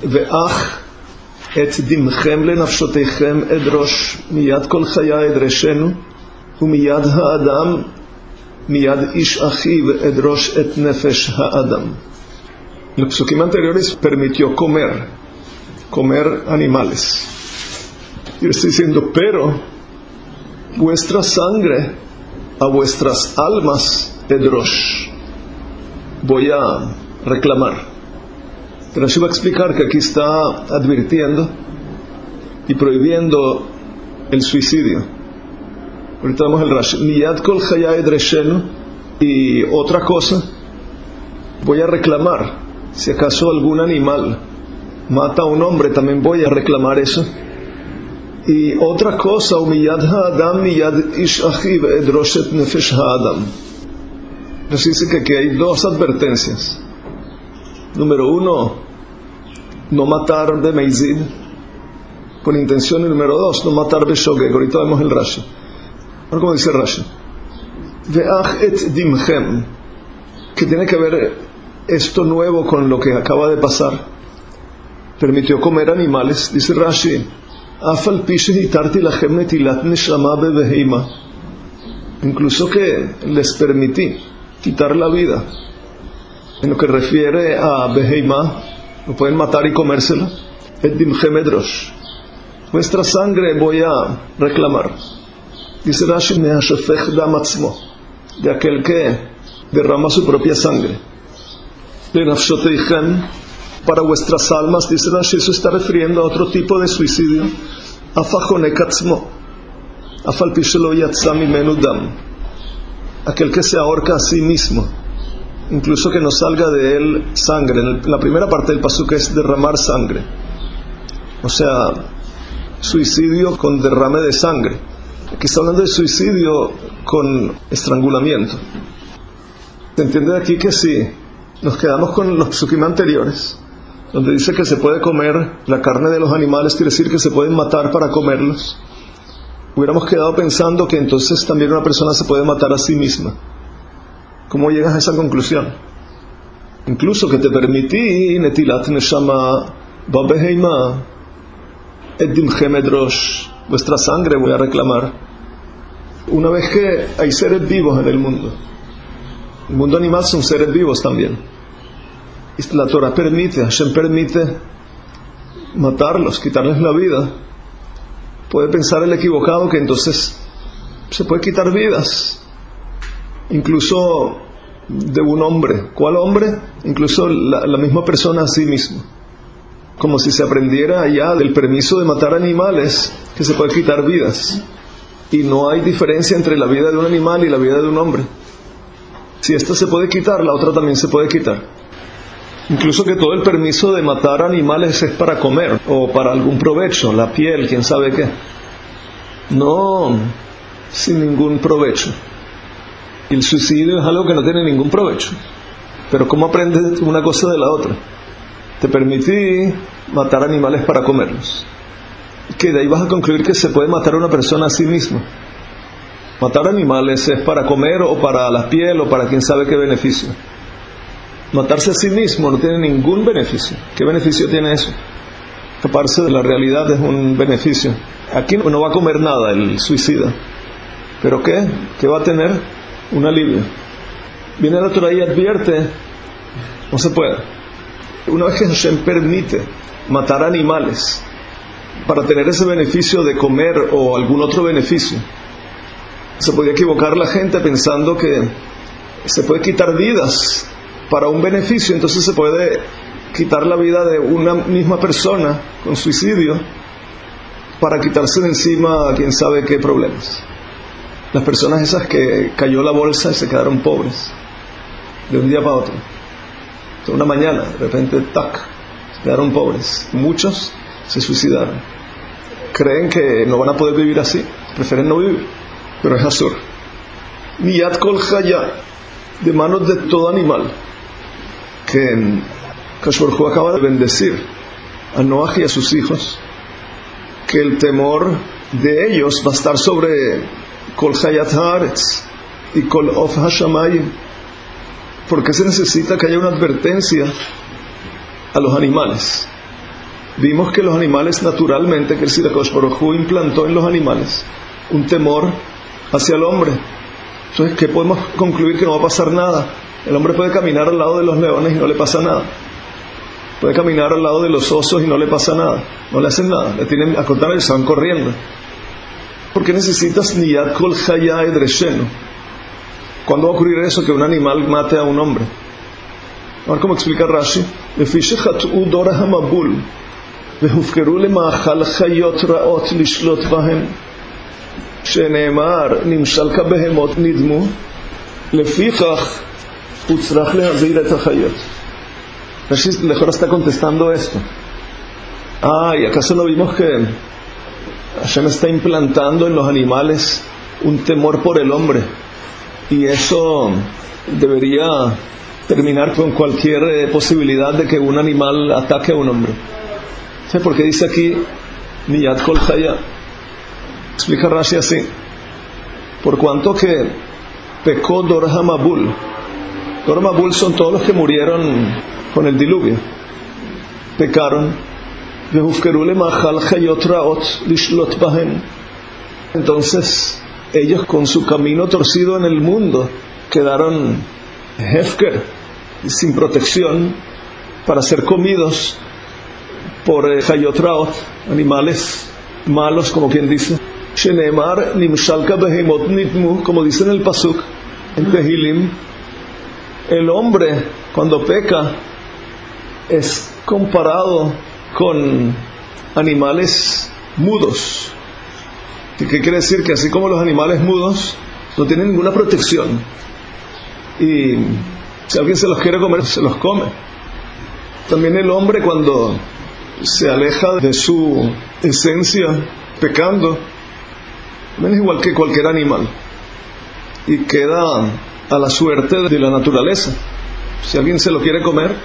ואך את דמכם לנפשותיכם אדרוש מיד כל חיי אדרשנו ומיד האדם מיד איש אחיו אדרוש את נפש האדם. En los psukim anteriores permitió comer animales. Y está diciendo, pero vuestra sangre a vuestras almas edrosh, voy a reclamar. Pero Rashi va a explicar que aquí está advirtiendo y prohibiendo el suicidio. Ahorita vemos el Rashi. Miyad kol chaya edreshenu. Y otra cosa, voy a reclamar. Si acaso algún animal mata a un hombre, también voy a reclamar eso. Y otra cosa, miyad ha'adam miyad ish achiv edrosh et nefesh ha'adam. Rashi dice que aquí hay dos advertencias. Número uno, no matar bemeizid con intención. Y número dos, no matar beshogeg. Ahorita vemos el Rashi. Ahora, como dice Rashi, ve'ach et dimchem, que tiene que ver esto nuevo con lo que acaba de pasar. Permitió comer animales. Dice Rashi, afal pi shehitarti lachem netilat neshama bebeheima, incluso que les permití quitar la vida. En lo que refiere a beheima, lo pueden matar y comérsela. Et dimchem edrosh, vuestra sangre voy a reclamar. Dice Rashi, mehashafech dam atzmo, de aquel que derrama su propia sangre. Lenafshoteichem, para vuestras almas, dice Rashi, eso está refiriendo a otro tipo de suicidio. Afajonek atzmo, afal pi shelo yatza mimenu dam, aquel que se ahorca a sí mismo, incluso que no salga de él sangre. La primera parte del pasuk es derramar sangre, o sea, suicidio con derrame de sangre. Aquí está hablando de suicidio con estrangulamiento. Se entiende de aquí que si nos quedamos con los psukim anteriores, donde dice que se puede comer la carne de los animales, quiere decir que se pueden matar para comerlos, hubiéramos quedado pensando que entonces también una persona se puede matar a sí misma. ¿Cómo llegas a esa conclusión? Incluso que te permití netilat neshama babeheima eddimchem edrosh, vuestra sangre voy a reclamar. Una vez que hay seres vivos en el mundo animal son seres vivos también, y la Torah permite, Hashem permite matarlos, quitarles la vida. Puede pensar el equivocado que entonces se puede quitar vidas, incluso de un hombre. ¿Cuál hombre? Incluso la misma persona a sí misma. Como si se aprendiera ya del permiso de matar animales que se puede quitar vidas, y no hay diferencia entre la vida de un animal y la vida de un hombre. Si esta se puede quitar, la otra también se puede quitar. Incluso que todo el permiso de matar animales es para comer o para algún provecho, la piel, quién sabe qué, no sin ningún provecho. Y el suicidio es algo que no tiene ningún provecho. Pero ¿cómo aprendes una cosa de la otra? Te permití matar animales para comerlos, que de ahí vas a concluir que se puede matar a una persona a sí misma. Matar animales es para comer o para la piel o para quién sabe qué beneficio. Matarse a sí mismo no tiene ningún beneficio. ¿Qué beneficio tiene eso? Escaparse de la realidad es un beneficio. Aquí no va a comer nada el suicida. ¿Pero qué? ¿Qué va a tener? Un alivio. Viene la Torah y advierte, no se puede. Una vez que Hashem permite matar animales para tener ese beneficio de comer o algún otro beneficio, se podía equivocar la gente pensando que se puede quitar vidas para un beneficio. Entonces se puede quitar la vida de una misma persona con suicidio para quitarse de encima a quién sabe qué problemas. Las personas esas que cayó la bolsa y se quedaron pobres de un día para otro, de una mañana, de repente, tac, se quedaron pobres. Muchos se suicidaron. Creen que no van a poder vivir así, prefieren no vivir, pero es asur. Miyad kol chaya, de manos de todo animal, que Kadosh Baruj Hu acaba de bendecir a Noach y a sus hijos, que el temor de ellos va a estar sobre kol chayat haaretz y kol of hashamayim. ¿Por qué se necesita que haya una advertencia a los animales? vimos que los animales naturalmente, que el Akadosh Baruj Hu implantó en los animales un temor hacia el hombre. Entonces, ¿qué podemos concluir? Que no va a pasar nada. El hombre puede caminar al lado de los leones y no le pasa nada. Puede caminar al lado de los osos y no le pasa nada. No le hacen nada. Le tienen, a contrario, se van corriendo. ¿Por qué necesitas niyat kol chaya edreshenu? ¿Cuándo va a ocurrir eso? Que un animal mate a un hombre. A ver cómo explica Rashi. לפי שחטאו דור המבול והופקרו למאכל חיות רעות לשלוט בהן שנאמר נמשל כבהמות נדמו לפיכך הוא צריך להזהיר את החיות. Rashi mejor está contestando esto. ¿Y acaso no vimos que Hashem está implantando en los animales un temor por el hombre? Y eso debería terminar con cualquier posibilidad de que un animal ataque a un hombre. ¿Sabes por qué dice aquí Niyat Kol Chaya? Explica Rashi así: por cuanto que pecó Dor HaMabul. Dor HaMabul son todos los que murieron con el diluvio. Pecaron. Entonces ellos, con su camino torcido en el mundo, quedaron hefker, sin protección, para ser comidos por chayot raot, animales malos, como quien dice. Shenemar nimshalka behemot nitmu, como dice en el pasuk en Tehilim, el hombre cuando peca es comparado con animales mudos. ¿Qué quiere decir? Que así como los animales mudos no tienen ninguna protección, y si alguien se los quiere comer, se los come. También el hombre, cuando se aleja de su esencia pecando, es igual que cualquier animal y queda a la suerte de la naturaleza. Si alguien se lo quiere comer,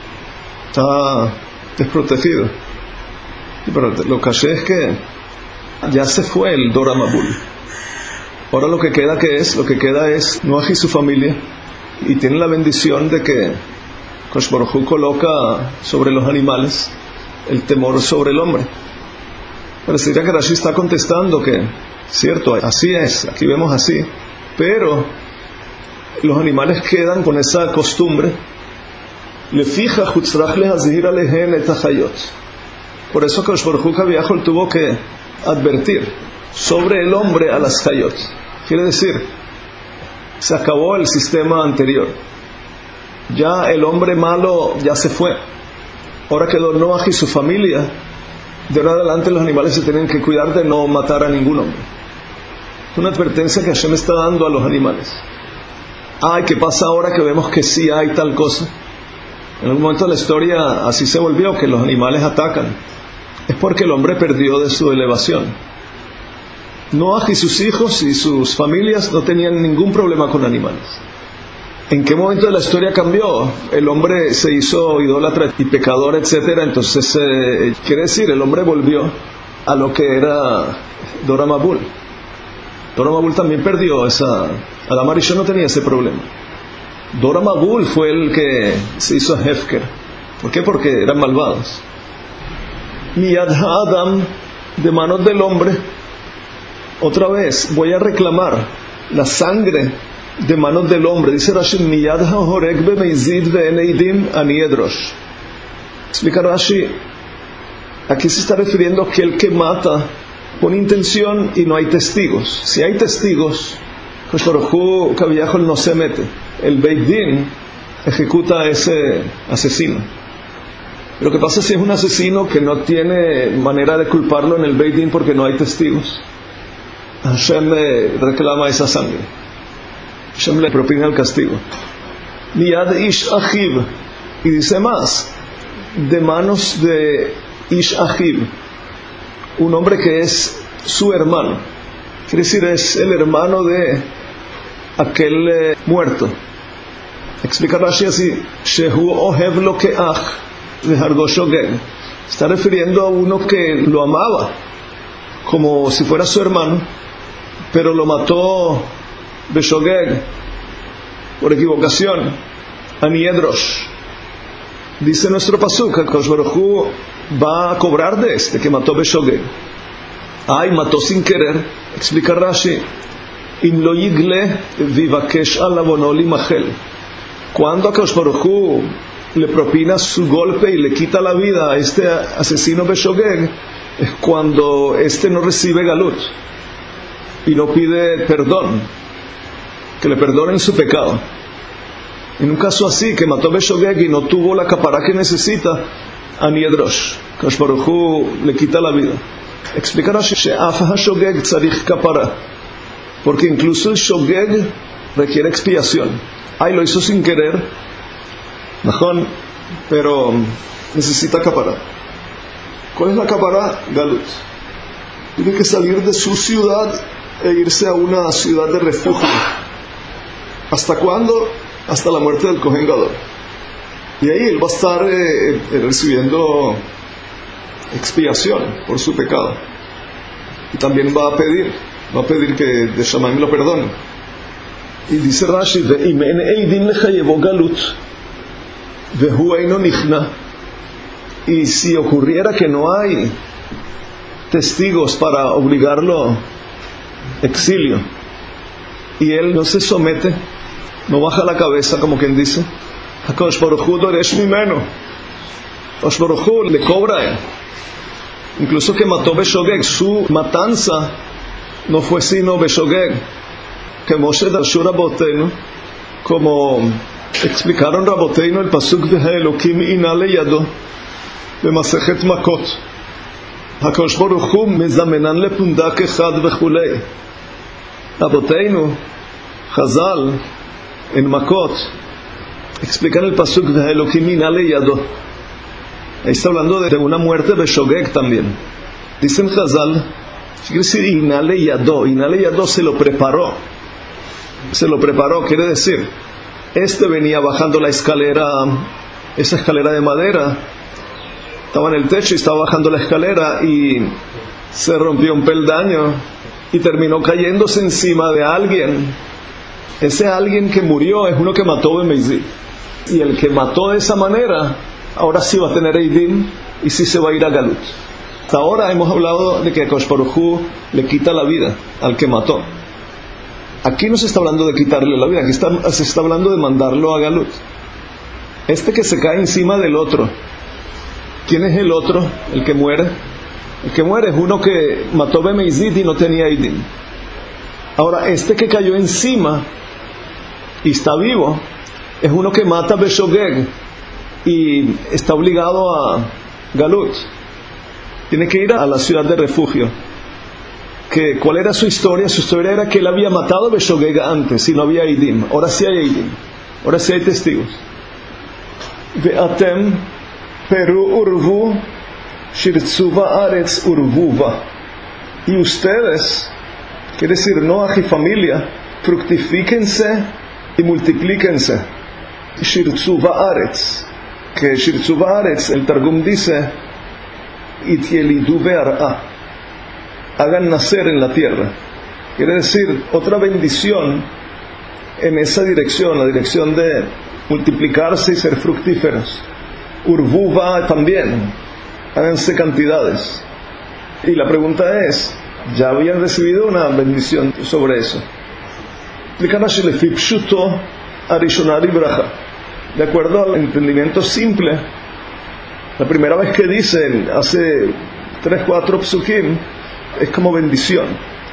está desprotegido. Pero lo caché es que ya se fue el Dor HaMabul. Ahora lo que queda es Noaj y su familia, y tienen la bendición de que Akadosh Baruj Hu coloca sobre los animales el temor sobre el hombre. Parecería que Rashi está contestando que, cierto, así es, aquí vemos así, pero los animales quedan con esa costumbre. Lefija hutzrach lehazhir alehen et hachayot. Por eso Akadosh Baruj Hu Kaviahol tuvo que advertir sobre el hombre a las chayot. Quiere decir, se acabó el sistema anterior. Ya el hombre malo ya se fue. Ahora quedó Noaj y su familia. De ahora en adelante los animales se tienen que cuidar de no matar a ningún hombre. Es una advertencia que Hashem está dando a los animales. ¿Qué pasa ahora que vemos que sí hay tal cosa? En algún momento de la historia así se volvió, que los animales atacan. Es porque el hombre perdió de su elevación. Noaj y sus hijos y sus familias no tenían ningún problema con animales. ¿En qué momento de la historia cambió? El hombre se hizo idólatra y pecador, etc. Entonces, quiere decir, el hombre volvió a lo que era Dor HaMabul. Dor HaMabul también perdió esa... Adam Arishon no tenía ese problema. Dor HaMabul fue el que se hizo hefker. ¿Por qué? Porque eran malvados. Miyad Ha'adam, de manos del hombre. Otra vez, voy a reclamar la sangre de manos del hombre. Dice Rashi, Miyad ha'horeg bemeizid ve'eneidim ani edrosh. Explica Rashi, aquí se está refiriendo que el que mata con intención y no hay testigos. Si hay testigos, Akadosh Baruj Hu Kaviahol no se mete. El Beit Din ejecuta a ese asesino. Lo que pasa es que es un asesino que no tiene manera de culparlo en el Beit Din porque no hay testigos. Hashem reclama esa sangre. Hashem le propina el castigo. Miyad ish achiv. Y dice más, de manos de ish achiv, un hombre que es su hermano. Quiere decir, es el hermano de aquel muerto. Explica Rashi así: Shehu ohev lo keach vehargo shogeg. Está refiriendo a uno que lo amaba como si fuera su hermano, pero lo mató beshogeg, por equivocación, ani edrosh. Dice nuestro pasuk, HaKadosh Baruj Hu va a cobrar de este que mató Beshogeg. Ay, mató sin querer. Explica Rashi, Im lo yigle vivakesh alabono limachel. Cuando HaKadosh Baruj Hu le propina su golpe y le quita la vida a este asesino Beshogeg, es cuando este no recibe galut y no pide perdón, que le perdonen su pecado. En un caso así, que mató Beshogeg y no tuvo la capará que necesita, Aniedrosh, HaKadosh Baruj Hu le quita la vida. Explica Rashi, she'af hashogeg tzarich capará, porque incluso el shogeg requiere expiación. Ay, lo hizo sin querer, Najón, pero necesita capará. ¿Cuál es la capará? Galut. Tiene que salir de su ciudad e irse a una ciudad de refugio. ¿Hasta cuándo? Hasta la muerte del Kohen Gadol. Y ahí él va a estar recibiendo expiación por su pecado. Y también va a pedir que de Shamayim lo perdone. Y dice Rashi, ve'imen eidin lechayevo galut vehu eino nichna. Y si ocurriera que no hay testigos para obligarlo exilio y él no se somete, no baja la cabeza, como quien dice, HaKadosh Baruj Hu doresh mimeno, HaKadosh Baruj Hu le cobra a él. Incluso que mató Beshogeg, su matanza no fue sino Beshogeg, que Moshe darshu Rabotenu, como explicaron Rabotenu el pasuk de Elokim inale yado במסכת מכות. הקדוש ברוך הוא מזמנן לפונדק אחד וכולי. רבותינו, חז"ל, en מכות, explican el pasuk de Elohim inale yado. Ahí está hablando de una muerte de Shogeg también. Dicen Chazal, quiere decir inale yado se lo preparó, quiere decir, este venía bajando la escalera, esa escalera de madera, estaba en el techo y estaba bajando la escalera y se rompió un peldaño y terminó cayéndose encima de alguien. Ese alguien que murió es uno que mató Bemeizid, y el que mató de esa manera ahora sí va a tener Eidim y sí se va a ir a Galut. Hasta ahora hemos hablado de que HaKadosh Baruj Hu le quita la vida al que mató. Aquí no se está hablando de quitarle la vida, aquí se está hablando de mandarlo a Galut. Este que se cae encima del otro, ¿quién es el otro? El que muere. El que muere es uno que mató Bemeizid y no tenía Eidim. Ahora, este que cayó encima y está vivo es uno que mata Beshogeg y está obligado a Galut. Tiene que ir a la ciudad de refugio. ¿Cuál era su historia? Su historia era que él había matado a Beshogeg antes y no había Eidim. Ahora sí hay Eidim. Ahora sí hay testigos. Ve'atem Peru urvu shirtzu ba'aretz urvuva. Y ustedes, quiere decir Noach y familia, fructifíquense y multiplíquense. Shirtzu ba'aretz, que shirtzu ba'aretz, el Targum dice, itielidu be'ar'a, hagan nacer en la tierra. Quiere decir otra bendición en esa dirección, la dirección de multiplicarse y ser fructíferos. Urvuva también, háganse cantidades. Y la pregunta es, ¿ya habían recibido una bendición sobre eso? De acuerdo al entendimiento simple, la primera vez que dicen, hace 3-4 psukim, es como bendición.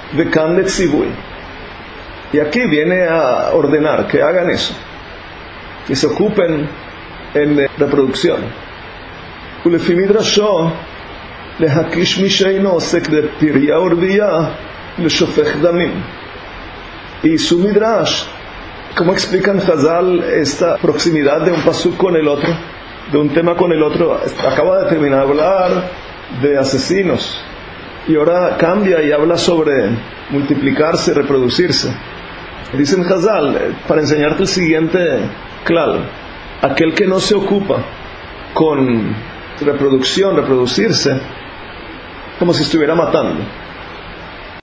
Y aquí viene a ordenar que hagan eso, que se ocupen en reproducción. ולפי מדרשו להקיש מי שאינו עוסק בפריה ורבייה לשופך דמים. Y su midrash, ¿cómo explican Chazal esta proximidad de un pasuk con el otro, de un tema con el otro? Acaba de terminar de hablar de asesinos y ahora cambia y habla sobre multiplicarse, reproducirse. Dicen Chazal, para enseñarte el siguiente clal: aquel que no se ocupa con reproducirse, como si estuviera matando.